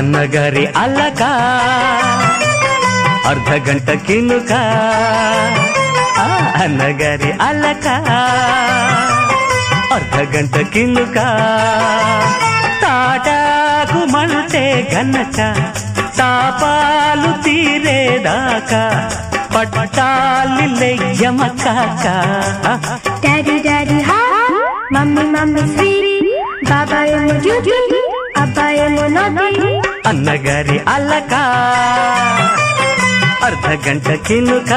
అన్నగారి అల్లక అర్ధగంట కినుక అన్నగారి అల్లక అర్ధగంట కినుక తాటాకు మంటే గనక తాపాలు తీరేదాకా పట్టాలి లెయ్యమకాక డాడీ డాడీ హా మమ్మీ మమ్మీ స్వీట్ బాబా ఏమో డ్యూటీ అబ్బా ఏమో నాటి అన్నగారి అల్లక అర్ధగంట కినుక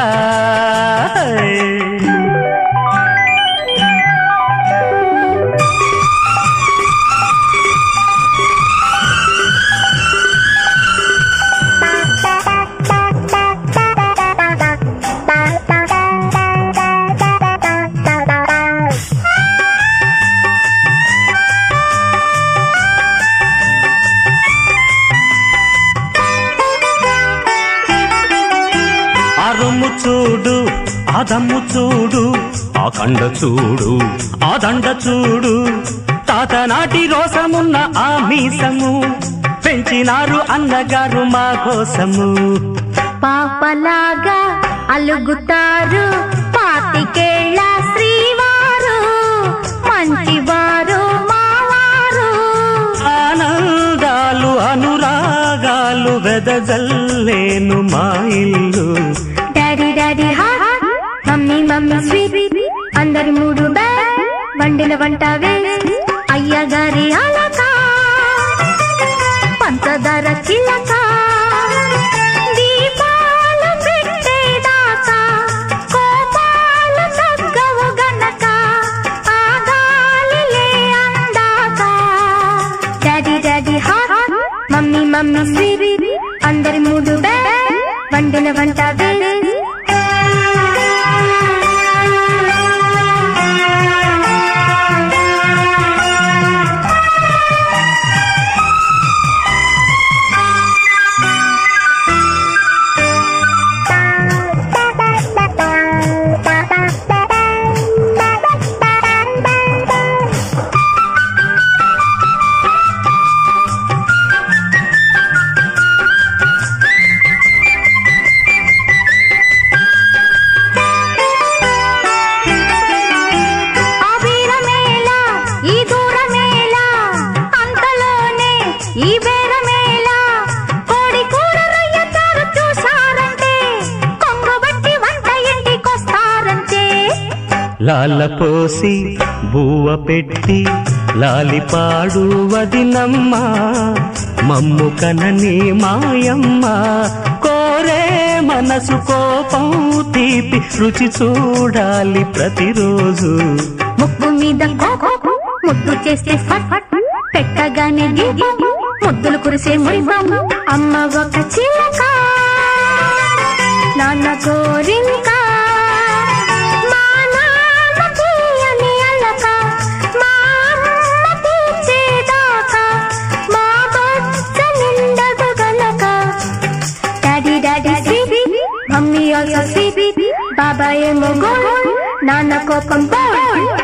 రొమ్ము చూడు ఆదమ్ము చూడు ఆ కండ చూడు ఆ దండ చూడు తాత నాటి రోసమున్న ఆ మీసము పెంచినారు అన్నగారు మా కోసము పాపలాగా అలుగుతారు పాతికేళ్ళ శ్రీవారు మంచివారు మావారు ఆనందాలు అనురాగాలు వెదజల్లేను మా ఇల్లు డాడీ డాడీ హా మమ్మీ మమ్మీ స్వీట్ అందరి మూడు బ్యాగ్ వండిన వంట వేసి అయ్యగారి అలక పంచదార చిలక దీపాలు పెట్టేదాకా కోపాలు తగ్గవు గనక ఆగాలిలే అందాక డాడీ డాడీ హా మమ్మీ మమ్మీ స్వీట్ అందరి మూడు బ్యాగ్ వండిన వంట వేసి లాల పోసి బువ్వ పెట్టి లాలిపాడు వదినమ్మ మమ్ము కనని మాయమ్మ కోరే మనసు కోపం తీపి రుచి చూడాలి ప్రతిరోజు ముక్కు మీద ముద్దు చేస్తే పెట్టగానే ముద్దులు కురిసే మురిపం అమ్మ ఒక చిలక నాన్న కోరింక మమ్మీ ఆల్సో స్వీట్ బాబా ఏమో గోల్డ్ నాన్న కోపం